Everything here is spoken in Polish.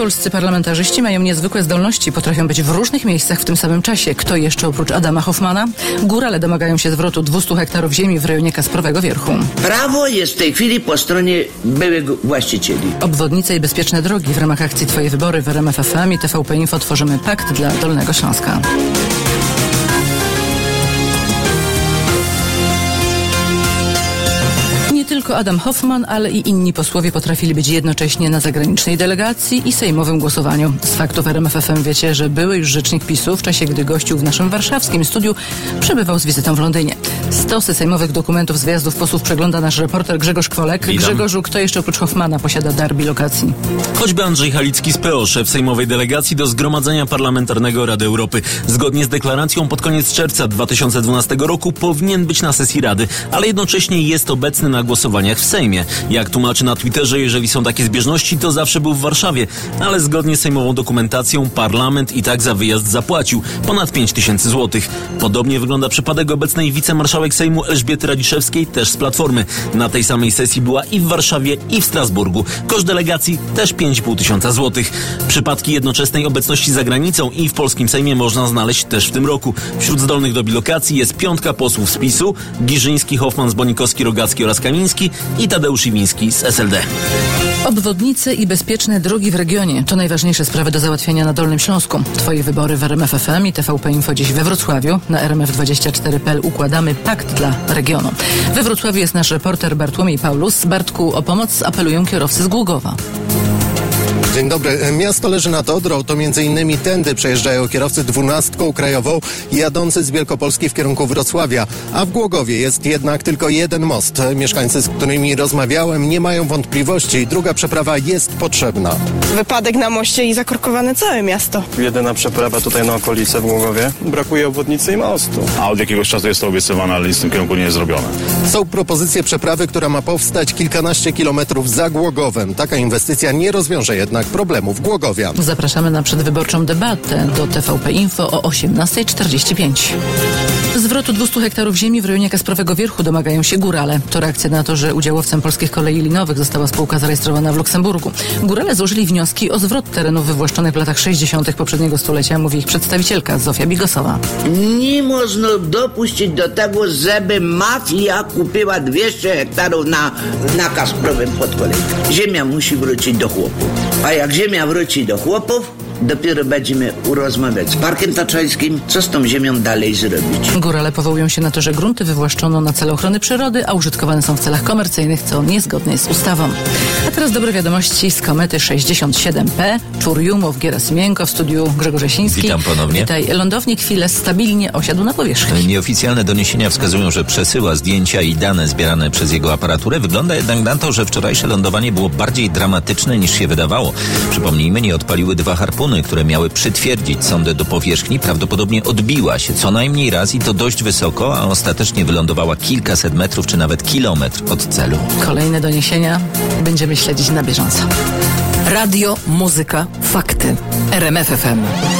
Polscy parlamentarzyści mają niezwykłe zdolności, potrafią być w różnych miejscach w tym samym czasie. Kto jeszcze oprócz Adama Hoffmana? Górale domagają się zwrotu 200 hektarów ziemi w rejonie Kasprowego Wierchu. Prawo jest w tej chwili po stronie byłych właścicieli. Obwodnice i bezpieczne drogi. W ramach akcji Twoje wybory w RMF FM i TVP Info tworzymy pakt dla Dolnego Śląska. Tylko Adam Hoffman, ale i inni posłowie potrafili być jednocześnie na zagranicznej delegacji i sejmowym głosowaniu. Z faktów RMF FM wiecie, że były już rzecznik PiS-u w czasie, gdy gościł w naszym warszawskim studiu, przebywał z wizytą w Londynie. Stosy sejmowych dokumentów z wyjazdów posłów przegląda nasz reporter Grzegorz Kwolek. Witam. Grzegorzu, kto jeszcze oprócz Hoffmana posiada dar bilokacji? Choćby Andrzej Halicki z PO, szef sejmowej delegacji do Zgromadzenia Parlamentarnego Rady Europy. Zgodnie z deklaracją pod koniec czerwca 2012 roku powinien być na sesji Rady, ale jednocześnie jest obecny na głosowaniach w Sejmie. Jak tłumaczy na Twitterze, jeżeli są takie zbieżności, to zawsze był w Warszawie, ale zgodnie z sejmową dokumentacją parlament i tak za wyjazd zapłacił ponad 5000 złotych. Podobnie wygląda przypadek obecnej wicemarszałek Sejmu Elżbiety Radziszewskiej, też z Platformy. Na tej samej sesji była i w Warszawie, i w Strasburgu. Koszt delegacji też 5500 złotych. Przypadki jednoczesnej obecności za granicą i w polskim Sejmie można znaleźć też w tym roku. Wśród zdolnych do bilokacji jest 5 posłów z PiS-u, Giżyński, Hoffman, Zbonikowski, Rogacki oraz Kamiński i Tadeusz Iwiński z SLD. Obwodnice i bezpieczne drogi w regionie to najważniejsze sprawy do załatwienia na Dolnym Śląsku. Twoje wybory w RMF FM i TVP Info dziś we Wrocławiu. Na RMF24.pl układamy pakt dla regionu. We Wrocławiu jest nasz reporter Bartłomiej Paulus. Bartku, o pomoc apelują kierowcy z Głogowa. Dzień dobry. Miasto leży nad Odrą, to m.in. tędy przejeżdżają kierowcy 12 krajową jadący z Wielkopolski w kierunku Wrocławia, a w Głogowie jest jednak tylko jeden most. Mieszkańcy, z którymi rozmawiałem, nie mają wątpliwości. Druga przeprawa jest potrzebna. Wypadek na moście i zakorkowane całe miasto. Jedyna przeprawa tutaj na okolice w Głogowie. Brakuje obwodnicy i mostu. A od jakiegoś czasu jest to obiecywane, ale nic w tym kierunku nie jest zrobione. Są propozycje przeprawy, która ma powstać kilkanaście kilometrów za Głogowem. Taka inwestycja nie rozwiąże jednak problemów Głogowian. Zapraszamy na przedwyborczą debatę do TVP Info o 18:45. Zwrotu 200 hektarów ziemi w rejonie Kasprowego Wierchu domagają się górale. To reakcja na to, że udziałowcem Polskich Kolei Linowych została spółka zarejestrowana w Luksemburgu. Górale złożyli wnioski o zwrot terenów wywłaszczonych w latach 60. poprzedniego stulecia, mówi ich przedstawicielka Zofia Bigosowa. Nie można dopuścić do tego, żeby mafia kupiła 200 hektarów na Kasprowym Podkoleniu. Ziemia musi wrócić do chłopów. A jak ziemia wróci do chłopów, dopiero będziemy rozmawiać z Parkiem Tatrzańskim, co z tą ziemią dalej zrobić. Górale powołują się na to, że grunty wywłaszczono na cele ochrony przyrody, a użytkowane są w celach komercyjnych, co niezgodne jest z ustawą. A teraz dobre wiadomości z komety 67P. Czurjumów, Gierasimienko, w studiu Grzegorz Jasiński. Witam ponownie. Witaj. Lądownik chwilę stabilnie osiadł na powierzchni. Nieoficjalne doniesienia wskazują, że przesyła zdjęcia i dane zbierane przez jego aparaturę. Wygląda jednak na to, że wczorajsze lądowanie było bardziej dramatyczne niż się wydawało. Przypomnijmy, nie odpaliły 2 harpuny, które miały przytwierdzić sondę do powierzchni. Prawdopodobnie odbiła się co najmniej raz i to dość wysoko, a ostatecznie wylądowała kilkaset metrów czy nawet kilometr od celu. Kolejne doniesienia będziemy śledzić na bieżąco. Radio, muzyka, fakty. RMF FM.